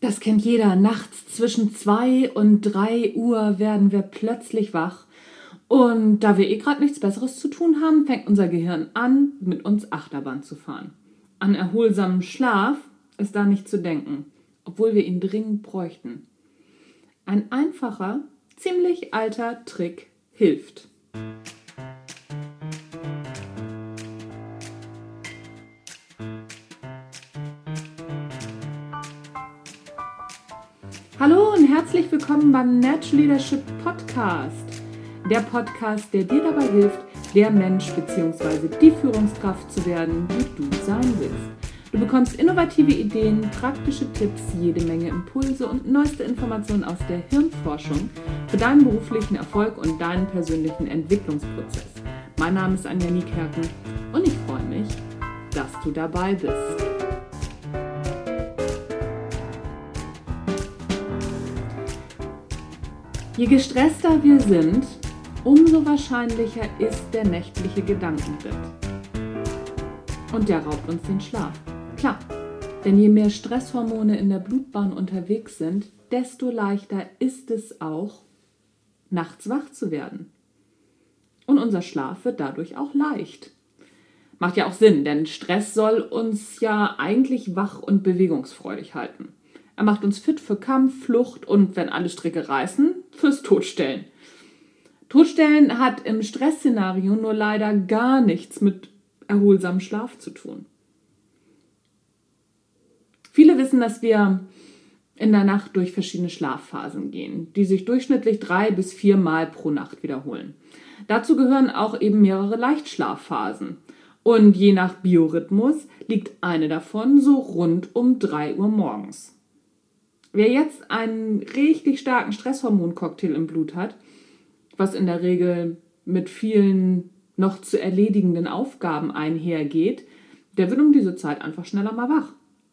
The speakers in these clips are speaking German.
Das kennt jeder. Nachts zwischen 2 und 3 Uhr werden wir plötzlich wach. Und da wir gerade nichts Besseres zu tun haben, fängt unser Gehirn an, mit uns Achterbahn zu fahren. An erholsamen Schlaf ist da nicht zu denken, obwohl wir ihn dringend bräuchten. Ein einfacher, ziemlich alter Trick hilft. Hallo und herzlich willkommen beim Natural Leadership Podcast. Der Podcast, der dir dabei hilft, der Mensch bzw. die Führungskraft zu werden, die du sein willst. Du bekommst innovative Ideen, praktische Tipps, jede Menge Impulse und neueste Informationen aus der Hirnforschung für deinen beruflichen Erfolg und deinen persönlichen Entwicklungsprozess. Mein Name ist Anja Niekerken und ich freue mich, dass du dabei bist. Je gestresster wir sind, umso wahrscheinlicher ist der nächtliche Gedankenritt. Und der raubt uns den Schlaf. Klar, denn je mehr Stresshormone in der Blutbahn unterwegs sind, desto leichter ist es auch, nachts wach zu werden. Und unser Schlaf wird dadurch auch leicht. Macht ja auch Sinn, denn Stress soll uns ja eigentlich wach und bewegungsfreudig halten. Er macht uns fit für Kampf, Flucht und, wenn alle Stricke reißen, fürs Todstellen. Todstellen hat im Stressszenario nur leider gar nichts mit erholsamem Schlaf zu tun. Viele wissen, dass wir in der Nacht durch verschiedene Schlafphasen gehen, die sich durchschnittlich 3 bis 4 Mal pro Nacht wiederholen. Dazu gehören auch eben mehrere Leichtschlafphasen. Und je nach Biorhythmus liegt eine davon so rund um 3 Uhr morgens. Wer jetzt einen richtig starken Stresshormoncocktail im Blut hat, was in der Regel mit vielen noch zu erledigenden Aufgaben einhergeht, der wird um diese Zeit einfach schneller mal wach.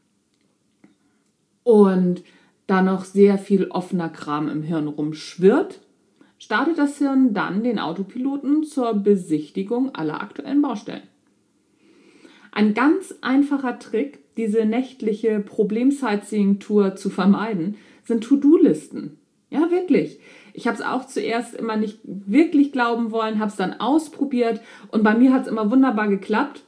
Und da noch sehr viel offener Kram im Hirn rumschwirrt, startet das Hirn dann den Autopiloten zur Besichtigung aller aktuellen Baustellen. Ein ganz einfacher Trick, diese nächtliche Problem-Sightseeing-Tour zu vermeiden, sind To-Do-Listen. Ja, wirklich. Ich habe es auch zuerst immer nicht wirklich glauben wollen, habe es dann ausprobiert und bei mir hat es immer wunderbar geklappt.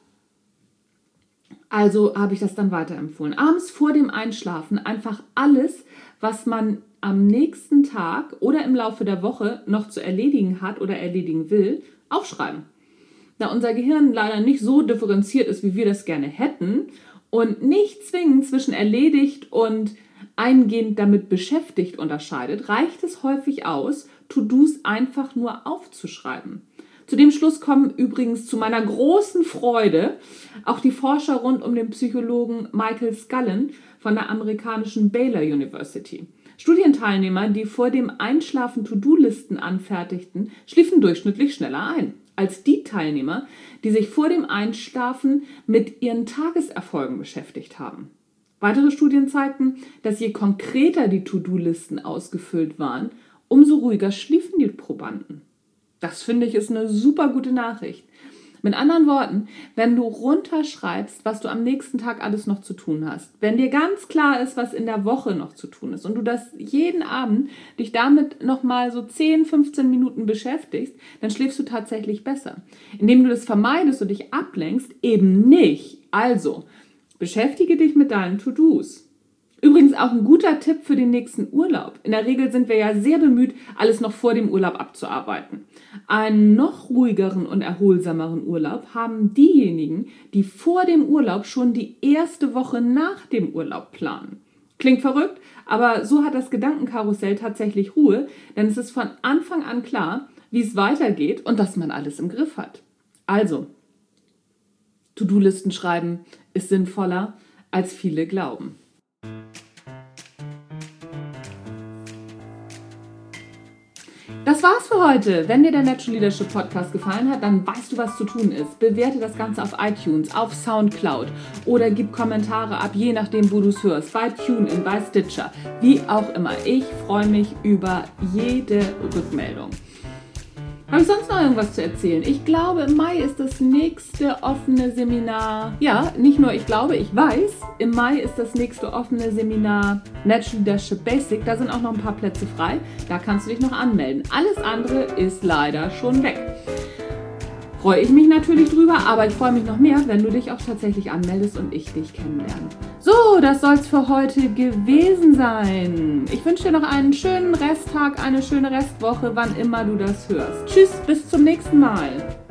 Also habe ich das dann weiterempfohlen. Abends vor dem Einschlafen einfach alles, was man am nächsten Tag oder im Laufe der Woche noch zu erledigen hat oder erledigen will, aufschreiben. Da unser Gehirn leider nicht so differenziert ist, wie wir das gerne hätten und nicht zwingend zwischen erledigt und eingehend damit beschäftigt unterscheidet, reicht es häufig aus, To-Dos einfach nur aufzuschreiben. Zu dem Schluss kommen übrigens zu meiner großen Freude auch die Forscher rund um den Psychologen Michael Scullin von der amerikanischen Baylor University. Studienteilnehmer, die vor dem Einschlafen To-Do-Listen anfertigten, schliefen durchschnittlich schneller ein als die Teilnehmer, die sich vor dem Einschlafen mit ihren Tageserfolgen beschäftigt haben. Weitere Studien zeigten, dass je konkreter die To-Do-Listen ausgefüllt waren, umso ruhiger schliefen die Probanden. Das finde ich ist eine super gute Nachricht. Mit anderen Worten, wenn du runterschreibst, was du am nächsten Tag alles noch zu tun hast, wenn dir ganz klar ist, was in der Woche noch zu tun ist und du das jeden Abend dich damit nochmal so 10, 15 Minuten beschäftigst, dann schläfst du tatsächlich besser. Indem du das vermeidest und dich ablenkst, eben nicht. Also, beschäftige dich mit deinen To-Dos. Übrigens auch ein guter Tipp für den nächsten Urlaub. In der Regel sind wir ja sehr bemüht, alles noch vor dem Urlaub abzuarbeiten. Einen noch ruhigeren und erholsameren Urlaub haben diejenigen, die vor dem Urlaub schon die erste Woche nach dem Urlaub planen. Klingt verrückt, aber so hat das Gedankenkarussell tatsächlich Ruhe, denn es ist von Anfang an klar, wie es weitergeht und dass man alles im Griff hat. Also, To-Do-Listen schreiben ist sinnvoller, als viele glauben. Das war's für heute. Wenn dir der Natural Leadership Podcast gefallen hat, dann weißt du, was zu tun ist. Bewerte das Ganze auf iTunes, auf Soundcloud oder gib Kommentare ab, je nachdem, wo du es hörst. Bei TuneIn, bei Stitcher, wie auch immer. Ich freue mich über jede Rückmeldung. Habe ich sonst noch irgendwas zu erzählen? Ich glaube, im Mai ist das nächste offene Seminar. Ja, nicht nur ich glaube, ich weiß. Im Mai ist das nächste offene Seminar Natural Leadership Basic. Da sind auch noch ein paar Plätze frei. Da kannst du dich noch anmelden. Alles andere ist leider schon weg. Freue ich mich natürlich drüber, aber ich freue mich noch mehr, wenn du dich auch tatsächlich anmeldest und ich dich kennenlerne. So, das soll es für heute gewesen sein. Ich wünsche dir noch einen schönen Resttag, eine schöne Restwoche, wann immer du das hörst. Tschüss, bis zum nächsten Mal.